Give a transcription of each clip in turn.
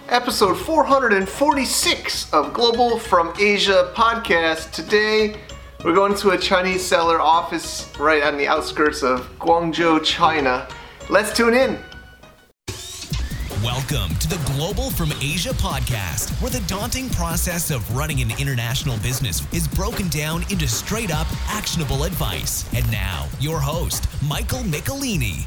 episode 446 of Global from Asia podcast. Today, we're going to a Chinese seller office right on the outskirts of Guangzhou, China. Let's tune in. Welcome to the Global from Asia podcast, where the daunting process of running an international business is broken down into straight-up, actionable advice. And now, your host, Michael Michelini.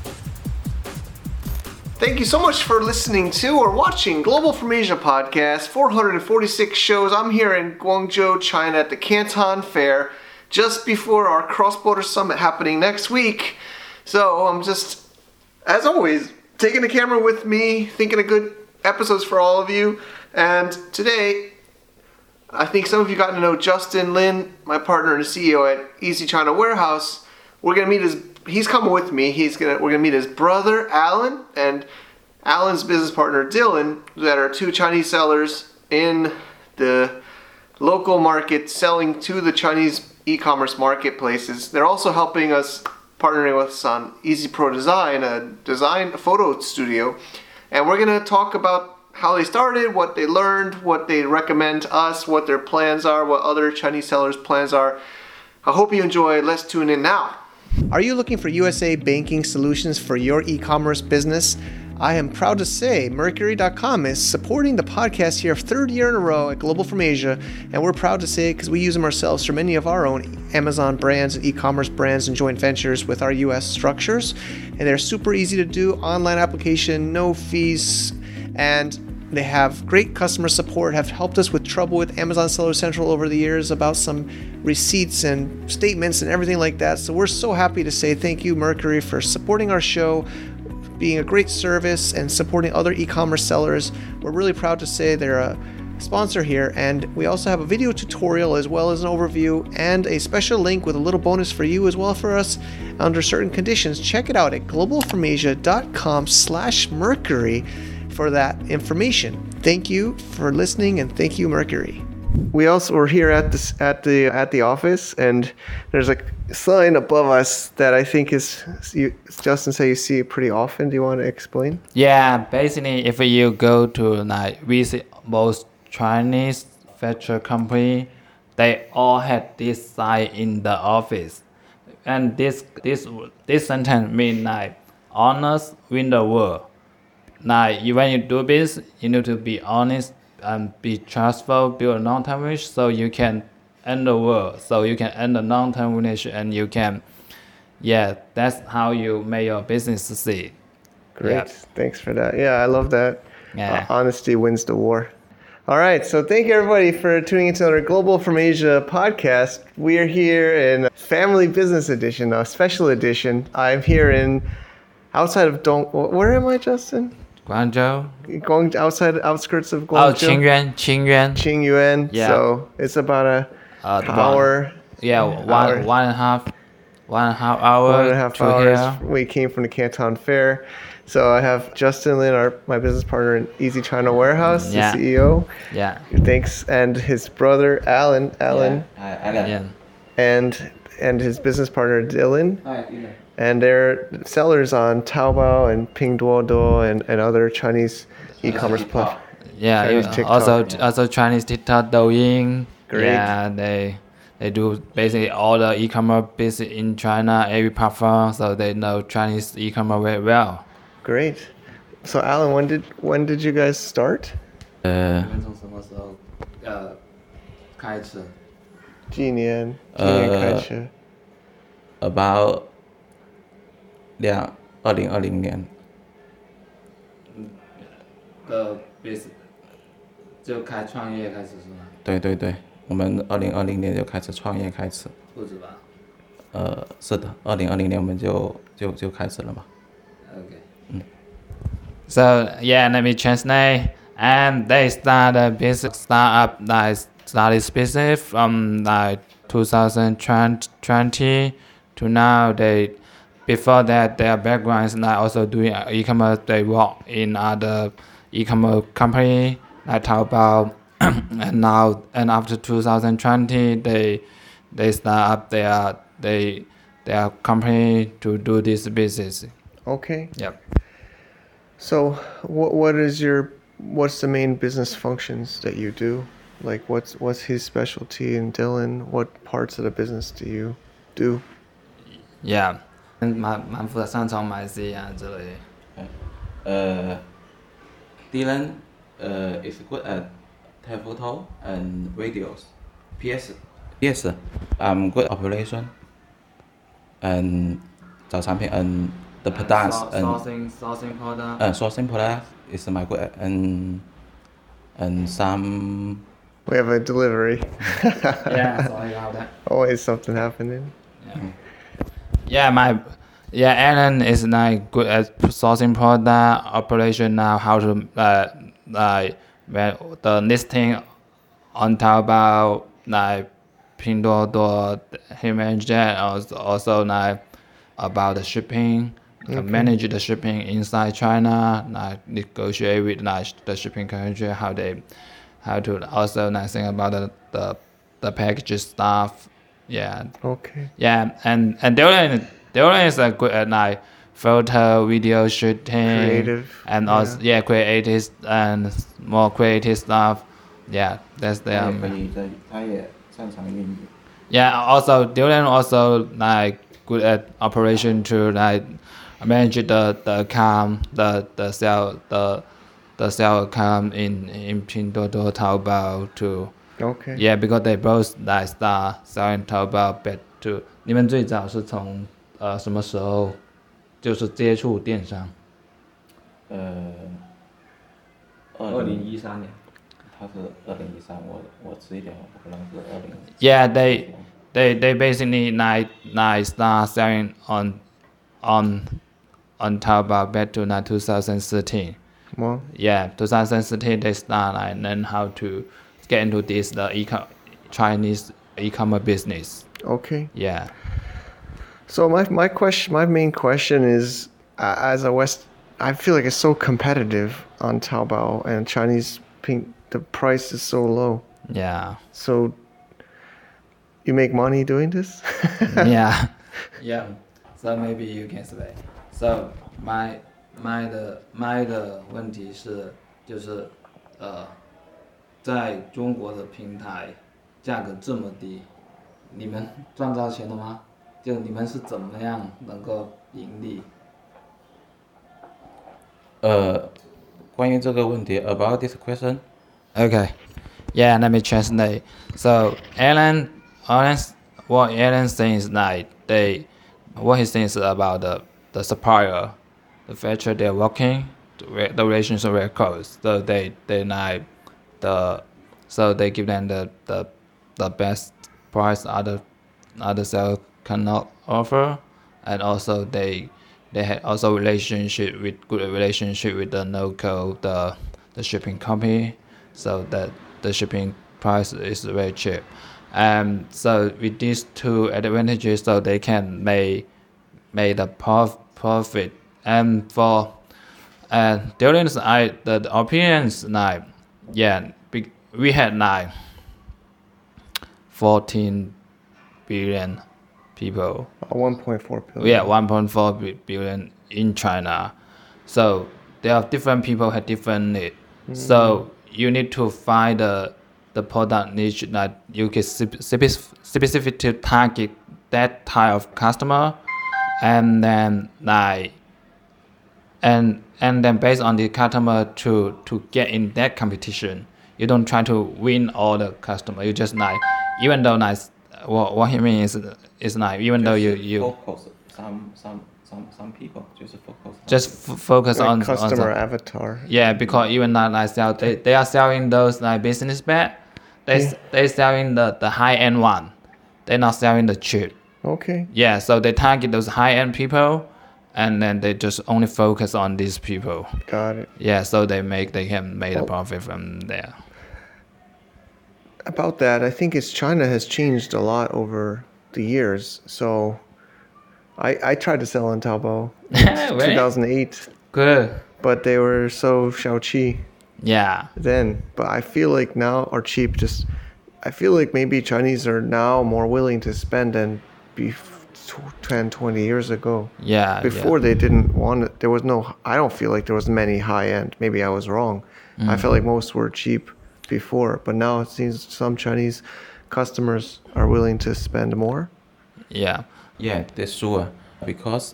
Thank you so much for listening to or watching Global from Asia podcast, 446 shows. I'm here in Guangzhou, China at the Canton Fair, just before our cross-border summit happening next week. So I'm just, as always, taking the camera with me, thinking of good episodes for all of you. And today, I think some of you got to know Justin Lin, my partner and CEO at Easy China Warehouse. We're gonna meet he's coming with me. We're gonna meet his brother Alan and Alan's business partner Dylan, that are two Chinese sellers in the local market selling to the Chinese e-commerce marketplaces. They're also helping us, partnering with us on Easy Pro Design, a photo studio. And we're gonna talk about how they started, what they learned, what they recommend to us, what their plans are, what other Chinese sellers' plans are. I hope you enjoy. Let's tune in now. Are you looking for USA banking solutions for your e-commerce business? I am proud to say Mercury.com is supporting the podcast here, third year in a row at Global from Asia, and we're proud to say it because we use them ourselves for many of our own Amazon brands and e-commerce brands and joint ventures with our US structures. And they're super easy to do, online application, no fees, and they have great customer support, have helped us with trouble with Amazon Seller Central over the years about some receipts and statements and everything like that. So we're so happy to say thank you, Mercury, for supporting our show, being a great service, and supporting other e-commerce sellers. We're really proud to say they're a sponsor here, and we also have a video tutorial as well as an overview and a special link with a little bonus for you as well for us under certain conditions. Check it out at globalfromasia.com/Mercury for that information. Thank you for listening, and thank you, Mercury. We also were here at the office, and there's a sign above us that I think Justin said you see pretty often. Do you want to explain? Yeah, basically, if you go to visit most Chinese furniture company, they all had this sign in the office, and this sentence means honest win the world. When you do business, you need to be honest and be trustful, build a long-term relationship so you can end the world, so you can end the long-term relationship, and you can, that's how you make your business succeed. Great, yeah. Thanks for that. Yeah, I love that. Yeah. Honesty wins the war. All right, so thank you everybody for tuning into our Global from Asia podcast. We are here in Family Business Edition, a special edition. I'm here outside of where am I, Justin? Guangzhou. Outskirts of Guangzhou. Qingyuan. Yeah. So it's about an hour. One and a half hours. Here. We came from the Canton Fair. So I have Justin Lin, my business partner in Easy China Warehouse, the CEO. Yeah. Thanks, and his brother Alan. Yeah. And his business partner Dylan. Hi, Dylan. And they're sellers on Taobao and Pinduoduo and other Chinese e-commerce platforms. Yeah, also Chinese TikTok, Douyin. Great. Yeah, they do basically all the e-commerce business in China, every platform, so they know Chinese e-commerce very well. Great. So Alan, when did you guys start? 开始？ 几年开始？ About 2020年。 就开创业开始是吗？ 对，我们2020年就开始创业开始。 不止吧？ 是的，2020年我们就开始了嘛。 Okay. So let me translate. And they start a business startup started business from 2020 to now. Before that, their background is also doing e-commerce. They work in other e-commerce company like Taobao, and after 2020, they start up their company to do this business. Okay. Yep. So what is your what's the main business functions that you do? Like what's his specialty, and Dylan, what parts of the business do you do? Yeah，蛮负责擅长买 C 啊之类的。 Dylan is good at telephoto and radios. Yes, I'm good operation and 找产品 and the products and sourcing product. Sourcing product is my good at, and some. We have a delivery. Yeah, sorry about that. Always something happening. Alan is like good at sourcing product operation now. How to like when the listing on Taobao, like Pinduoduo, he managed that. Also like about the shipping, manage the shipping inside China, like negotiate with like the shipping country, how to also like think about the package stuff. Yeah. Okay. Yeah, and Dylan is good at like photo, video shooting, Creative. and also creative and more creative stuff. Yeah, that's the. 他也擅长英语。 Yeah, also Dylan also like good at operation to like manage the account, the sale account in Pinduoduo, Taobao too. Okay. Yeah, because they both like start selling Taobao back to. 你们最早是从什么时候就是接触电商 ？2013年。他是2013，我迟一点，我可能是20。 Yeah, they basically like start selling on Taobao back to 2013. Well. Yeah, 2013 they start like learn how to get into this Chinese e-commerce business. Okay. Yeah. So my main question is, as a West, I feel like it's so competitive on Taobao, and Chinese the price is so low. Yeah. So you make money doing this? Yeah. Yeah. So maybe you can say. So my 的问题是就是在中国的平台价格这么低，你们赚到钱了吗？就你们是怎么样能够盈利？ 关于这个问题 ，about this question. Okay, yeah, let me translate. So what Alan thinks like what he thinks about the supplier, the factory they're working, the relationship very close. So they like so they give them the best price other sellers cannot offer, and also they had also good relationship with the local the shipping company, so that the shipping price is very cheap. So with these two advantages, so they can make the profit. And for Dylan's the opinions like we had like 14 billion people. 1.4 billion. Yeah, 1.4 billion in China. So there are different people have different needs. So you need to find the product niche that you can specific to target that type of customer, and then and then based on the customer to get in that competition. You don't try to win all the customer. You just like, even though what he means is like, even though you focus some people just focus like on customer on avatar. Yeah, because even like sell they are selling those like business bag. They selling the high end one. They're not selling the cheap. Okay. Yeah, so they target those high end people, and then they just only focus on these people. Got it. Yeah, so they can make a profit from there. About that, I think China has changed a lot over the years. So I tried to sell on Taobao in Really? 2008, Good. but they were so xiaoqi Yeah. then. But I feel like now are cheap. I feel like maybe Chinese are now more willing to spend than 10, 20 years ago. Yeah. Before they didn't want it. There was no, I don't feel like there was many high end. Maybe I was wrong. I felt like most were cheap before, but now it seems some Chinese customers are willing to spend more. Yeah. Yeah, that's true. Because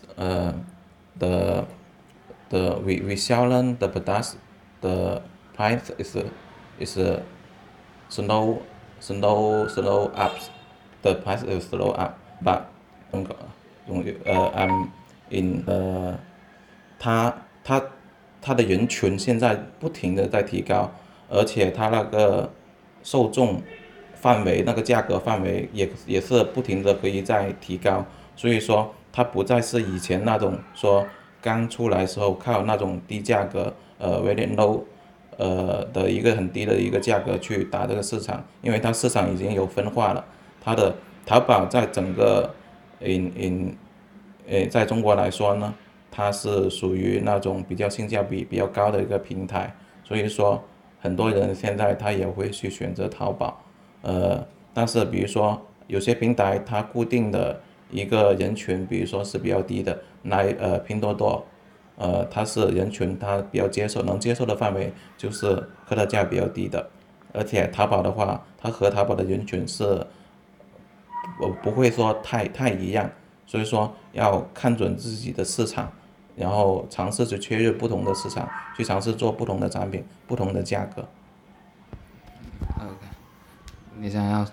we selling the products, the price is slow up. The price is slow up, but I'm in 它的人群现在不停的在提高，而且它那个受众范围那个价格范围也是不停的可以在提高，所以说它不再是以前那种说刚出来时候靠那种低价格very low 的一个很低的一个价格去打这个市场，因为它市场已经有分化了。它的淘宝在整个在中国来说呢，它是属于那种比较性价比比较高的一个平台，所以说很多人现在他也会去选择淘宝。但是比如说有些平台它固定的一个人群，比如说是比较低的，拼多多，它是人群它比较能接受的范围就是客单价比较低的，而且淘宝的话，它和淘宝的人群是不会说太一样，所以说要看准自己的市场，然后尝试去切入不同的市场，去尝试做不同的产品，不同的价格。 OK， 你想要？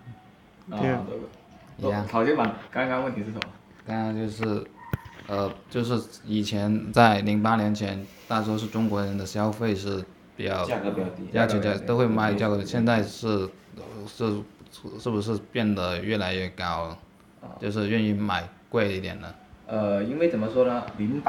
好，就把刚刚问题是什么？ 刚刚就是以前在08年前，大多数中国人的消费是比较价格比较低， 价钱都会卖价格，现在是不是变得越来越高了？就是愿意买贵一点的。 因为怎么说呢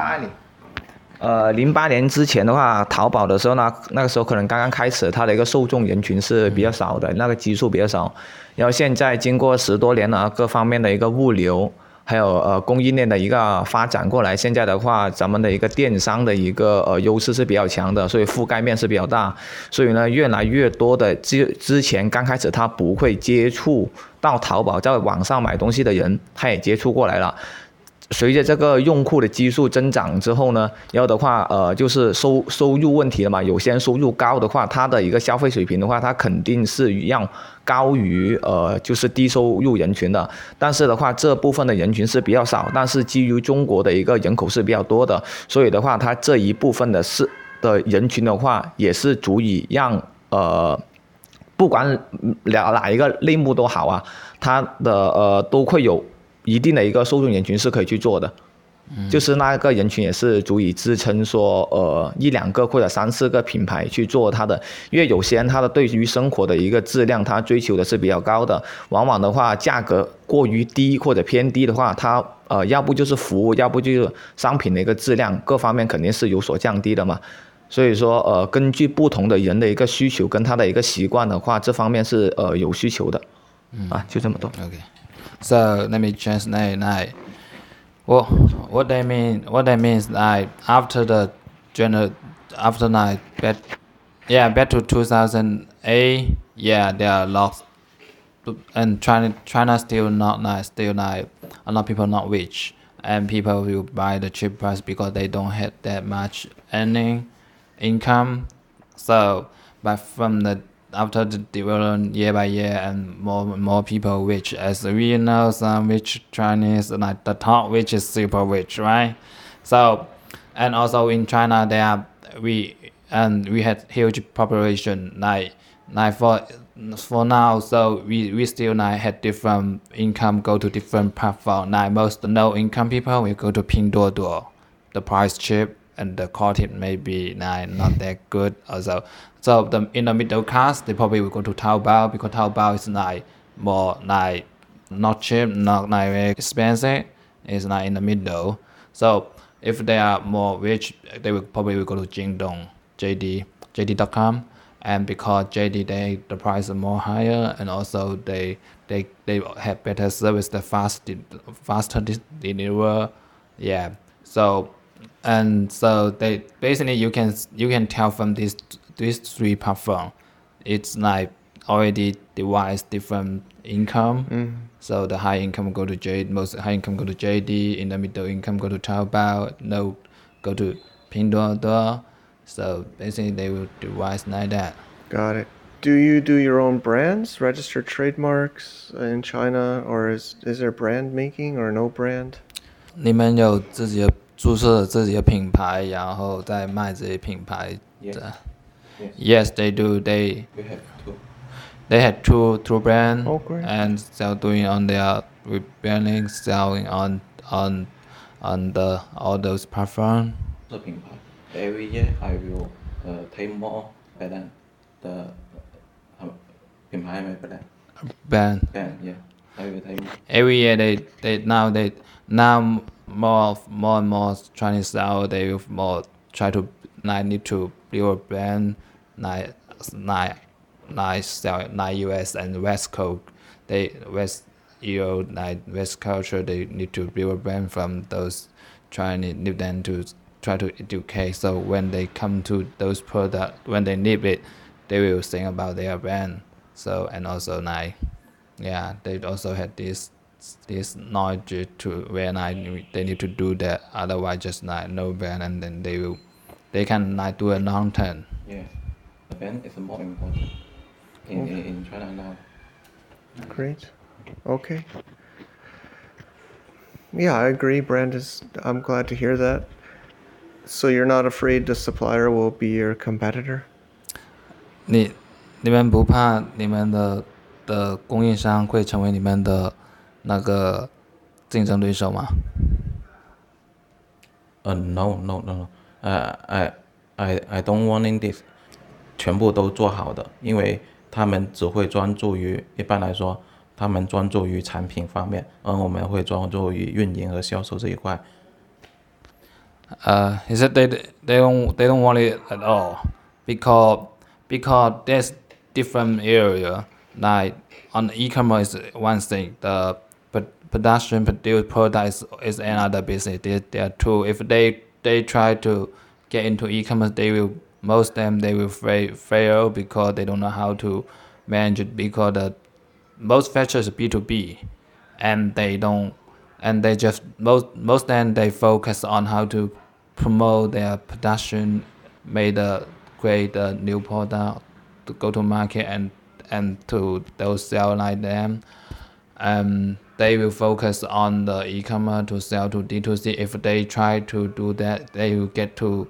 ，08年之前的话，淘宝的时候呢，那个时候可能刚刚开始，它的一个受众人群是比较少的，那个基数比较少。然后现在经过10多年了，各方面的一个物流，还有供应链的一个发展过来，现在的话，咱们的一个电商的一个优势是比较强的，所以覆盖面是比较大。所以呢，越来越多的之前刚开始他不会接触到淘宝，在网上买东西的人，他也接触过来了。随着这个用户的基数增长之后呢，然后的话，就是收入问题了嘛。有些人收入高的话，他的一个消费水平的话，他肯定是要高于就是低收入人群的。但是的话，这部分的人群是比较少，但是基于中国的一个人口是比较多的，所以的话，它这一部分的人群的话，也是足以让不管哪一个类目都好啊，它的都会有一定的一个受众人群是可以去做的，就是那个人群也是足以支撑说1、2个或者3、4个品牌去做它的，因为有些人他的对于生活的一个质量，他追求的是比较高的，往往的话价格过于低或者偏低的话，它要不就是服务，要不就是商品的一个质量，各方面肯定是有所降低的嘛。所以说根据不同的人的一个需求跟他的一个习惯的话，这方面是有需求的，就这么多。 Okay. So let me translate like what they means like after like back to 2008, yeah, there are lots, and China still not like a lot of people not rich, and people will buy the cheap price because they don't have that much earning income. So but from the after the development year by year and more people rich, as we know, some rich Chinese, like the top rich is super rich, right? So, and also in China we had huge population, like for now, so we still like had different income go to different platform. Like most low income people will go to Pinduoduo, the price cheap and the quality may be like not that good also. So in the middle class, they probably will go to Taobao because Taobao is like more like not cheap, not like very expensive. It's like in the middle. So if they are more rich, they will probably go to Jingdong, JD.com, and because JD the price is more higher, and also they have better service, the faster deliver, yeah. So they basically you can tell from these 3 platforms, it's like already divides different income. So the high income go to most high income go to JD, in the middle income go to Taobao, no go to Pinduoduo, So basically, they will devise like that. Got it. Do you do your own brands, register trademarks in China, or is there brand making or no brand? 你们有自己的注册自己的品牌，然后再卖这些品牌 Yes. 的。 Yes. Yes, they do. They We have two. they had two brand Oh, great. and still doing on their rebranding, selling on the all those platform. 这品牌 every year I will take more brand 的品牌没 Brand brand yeah I will take more. every year they now more and more Chinese style they will more try to need to build a brand like US and West Coast West Europe like West culture they need to build a brand from those Chinese need them to try to educate so when they come to those products when they need it they will think about their brand so and also like yeah they also had this knowledge to where they need to do that otherwise just like no brand and then they can like do a long term. Yeah, the brand is more important in China now. Great. Okay. Yeah, I agree. I'm glad to hear that. So you're not afraid the supplier will be your competitor? 你们不怕你们的供应商会成为你们的那个竞争对手吗？ No. I don't want in this 全部都做好的，因为他们只会专注于一般来说，他们专注于产品方面，而我们会专注于运营和销售这一块。 He said they don't want it at all because there's different area like on e-commerce one thing the production produced product is another business. There are two. If they try to get into e-commerce, most of them they will fail because they don't know how to manage it because most fashion is B2B, and they just most of them they focus on how to promote their production, create a new product to go to market and to those sell like them. They will focus on the e-commerce to sell to D2C. If they try to do that, they will get to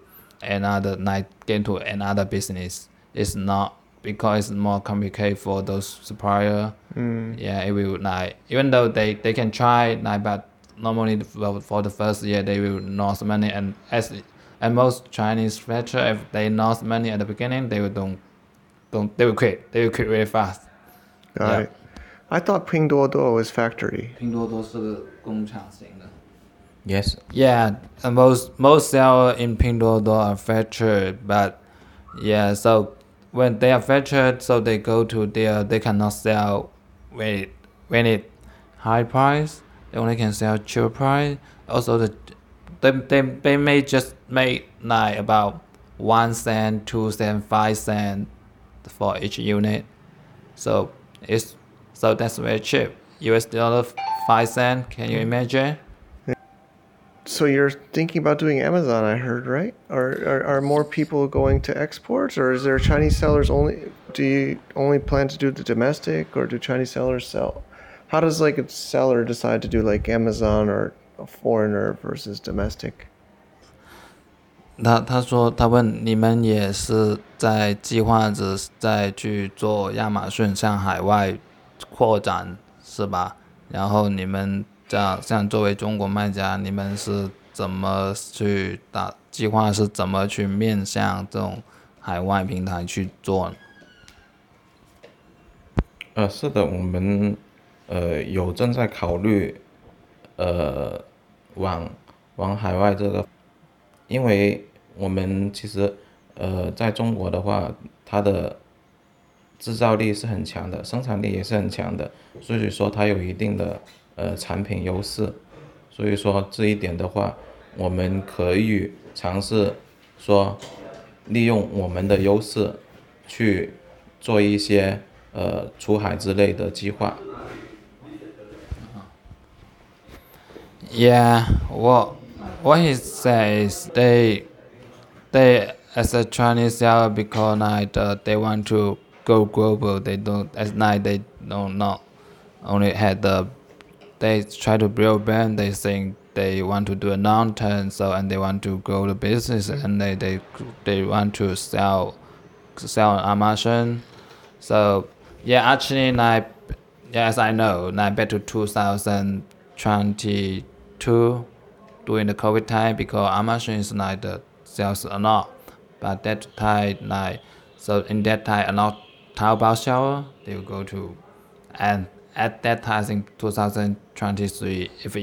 another business. It's not because it's more complicated for those supplier. Yeah, it will even though they can try but normally for the first year they will lose money and most Chinese manufacturer if they lost money at the beginning they will quit really fast. Got it. I thought Pinduoduo was factory. 拼多多是个工厂型的。 Yes. Yeah, and most sell in Pinduoduo are factored, but yeah, so when they are factored, so they go to they cannot sell when it high price. They only can sell cheap price. Also, they may just make like about 1 cent, 2 cent, 5 cent for each unit. So that's very cheap. US dollar 5 cent. Can you imagine? So you're thinking about doing Amazon, I heard, right? Are more people going to exports, or is there Chinese sellers only? Do you only plan to do the domestic, or do Chinese sellers sell? How does like a seller decide to do like Amazon or a foreigner versus domestic? 他问你们也是在计划着再去做亚马逊向海外扩展是吧？然后你们像作为中国卖家，你们是怎么去计划是怎么去面向这种海外平台去做呢？ 是的，我们有正在考虑往海外这个，因为我们其实在中国的话，它的制造力是很强的，生产力也是很强的，所以说它有一定的产品优势，所以说这一点的话，我们可以尝试说利用我们的优势去做一些出海之类的计划。 Yeah, what he says they as a Chinese seller, because they want to go global. They don't they don't not only had they try to build brand. They think they want to do a non-turn, and they want to grow the business, and they want to sell on Amazon. So yeah, actually as I know, back to 2022 during the COVID time, because Amazon is the sales a lot, but that time so in that time a lot Taobao seller they will go to, and at that time I think 2023, if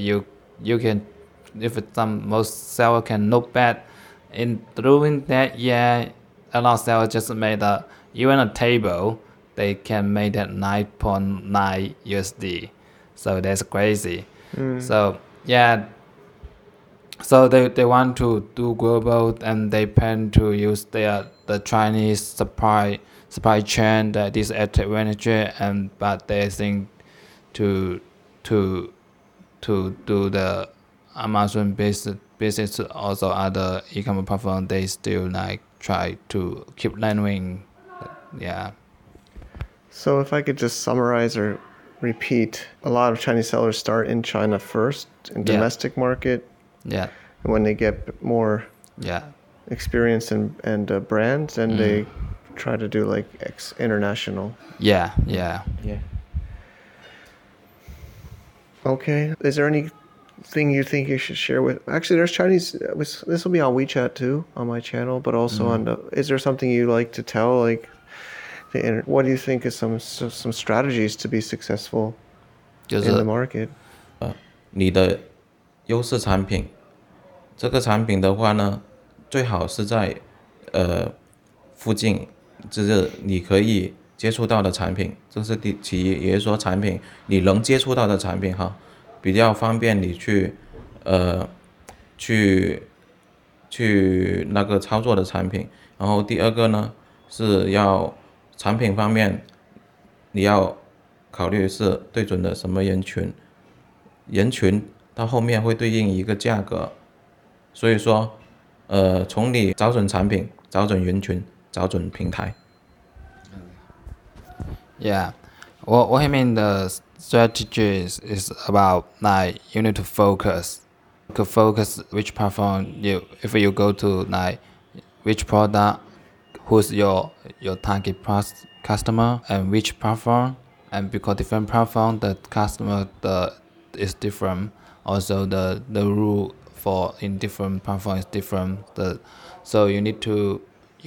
most seller can look back in during that year, a lot of seller just made even a table they can make that 9.9 USD, so that's crazy. So yeah, so they want to do global, and they plan to use the Chinese supply chain that is advantage, but they think to do the Amazon business also other e-commerce platform, they still try to keep learning. Yeah. So if I could just summarize or repeat, a lot of Chinese sellers start in China first, in domestic market. Yeah. And when they get more experience and brands, and they try to do international. Yeah. Okay. Is there anything you think you should share with? Actually, there's Chinese. This will be on WeChat too, on my channel, but also on the. Is there something you like to tell? What do you think is some strategies to be successful in the market? 你的优势产品，这个产品的话呢，最好是在附近，就是你可以接触到的产品，这是其一，也就是说产品你能接触到的产品哈，比较方便你去那个操作的产品。然后第二个呢，是要产品方面，你要考虑是对准的什么人群，到后面会对应一个价格，所以说，从你找准产品、找准人群、找准平台。 Yeah, what I mean the strategy is about you need to focus. You could focus which platform if you go to which product, who's your target customer, and which platform, and because different platform the customer is different. Also the rule for in different platform is different. So you need to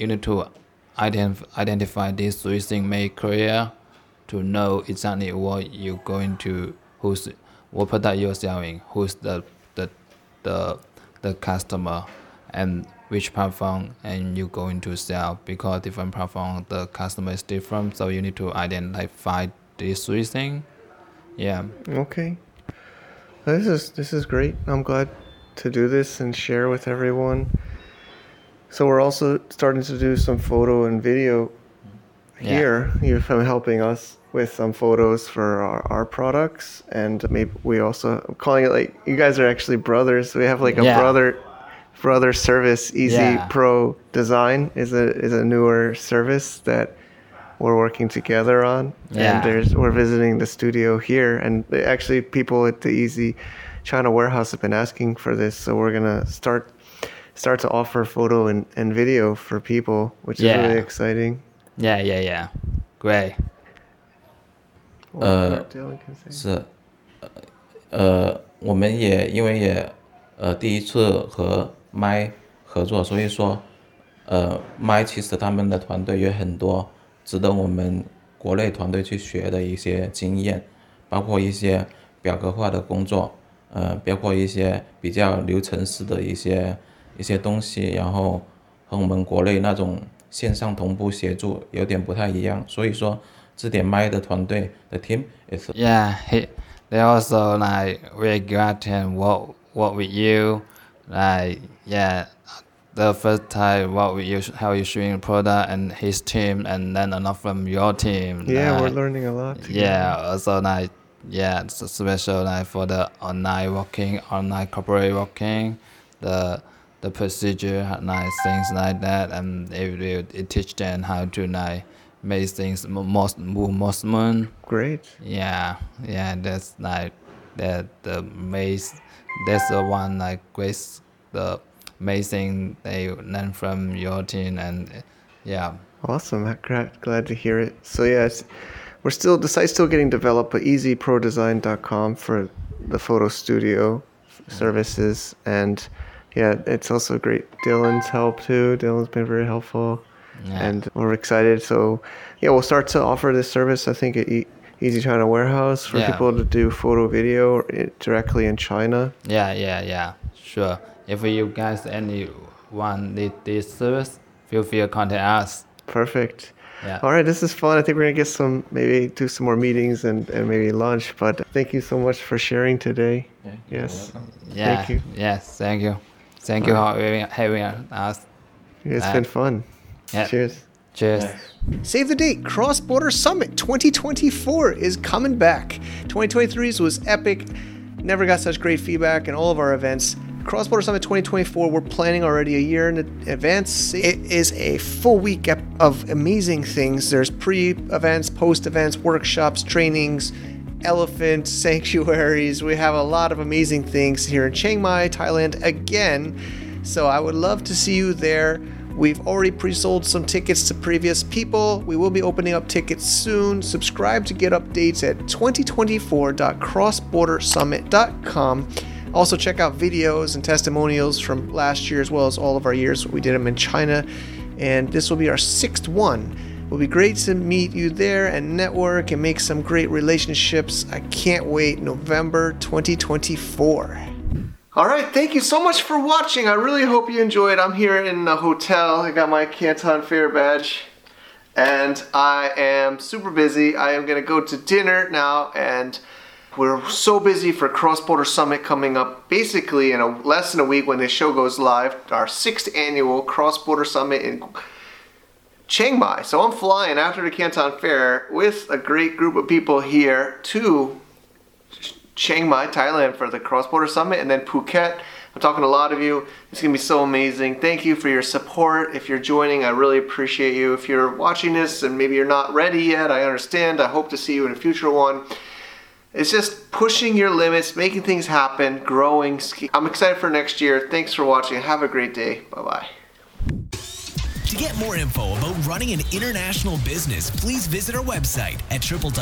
identify these three things, make clear to know exactly what you're going to, what product you're selling, who's the customer, and which platform and you're going to sell, because different platform the customer is different, so you need to identify these three things. Yeah. Okay. This is great. I'm glad to do this and share with everyone. So we're also starting to do some photo and video here. You've been helping us with some photos for our products, and maybe we also, I'm calling it you guys are actually brothers. We have a brother service. Easy Pro Design is a newer service that we're working together on. And we're visiting the studio here, and actually people at the Easy China warehouse have been asking for this, so we're gonna start to offer photo and video for people, which is really exciting. Yeah. Great. 是，我们也因为第一次和麦合作，所以说麦其实他们的团队有很多值得我们国内团队去学的一些经验，包括一些表格化的工作，包括一些比较流程式的一些东西，然后和我们国内那种线上同步协助有点不太一样，所以说这点麦的团队的 team is they also very glad to work with you, the first time work with you, how you showing the product and his team, and then a lot from your team. We're learning a lot together. Also it's special for the online corporate working, the the procedure, like things like that, and it teach them how to like make things more smooth. Great. Yeah, that's like the that's the one like great the amazing they learn from your team, and yeah. Awesome. Glad to hear it. So yes, the site's still getting developed, but easyprodesign.com for the photo studio services, and yeah, it's also great. Dylan's help too. Dylan's been very helpful, and we're excited. So yeah, we'll start to offer this service, I think, at Easy China Warehouse for people to do photo video directly in China. Yeah. Sure. If you guys anyone need this service, feel free to contact us. Perfect. Yeah. All right, this is fun. I think we're gonna maybe do some more meetings and maybe lunch. But thank you so much for sharing today. Yes. Yeah. Thank you. Yes. Thank you. Thank you for having us. It's been fun. Yeah. Cheers. Cheers. Save the date. Cross Border Summit 2024 is coming back. 2023's was epic. Never got such great feedback in all of our events. Cross Border Summit 2024, we're planning already a year in advance. It is a full week of amazing things. There's pre-events, post-events, workshops, trainings, elephant sanctuaries. We have a lot of amazing things here in Chiang Mai, Thailand again. So I would love to see you there. We've already pre-sold some tickets to previous people. We will be opening up tickets soon. Subscribe to get updates at 2024.crossbordersummit.com. Also check out videos and testimonials from last year as well as all of our years. We did them in China, and this will be our 6th one. It will be great to meet you there and network and make some great relationships. I can't wait. November 2024. All right, thank you so much for watching. I really hope you enjoyed. I'm here in the hotel. I got my Canton Fair badge, and I am super busy. I am going to go to dinner now, and we're so busy for Cross Border Summit coming up basically in less than a week when this show goes live. Our 6th annual Cross Border Summit in Chiang Mai. So I'm flying after the Canton Fair with a great group of people here to Chiang Mai, Thailand for the Cross Border Summit, and then Phuket. I'm talking to a lot of you. It's going to be so amazing. Thank you for your support. If you're joining, I really appreciate you. If you're watching this and maybe you're not ready yet, I understand. I hope to see you in a future one. It's just pushing your limits, making things happen, growing. I'm excited for next year. Thanks for watching. Have a great day. Bye-bye. To get more info about running an international business, please visit our website at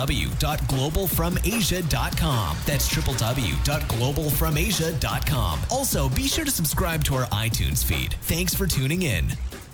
www.globalfromasia.com. That's www.globalfromasia.com. Also, be sure to subscribe to our iTunes feed. Thanks for tuning in.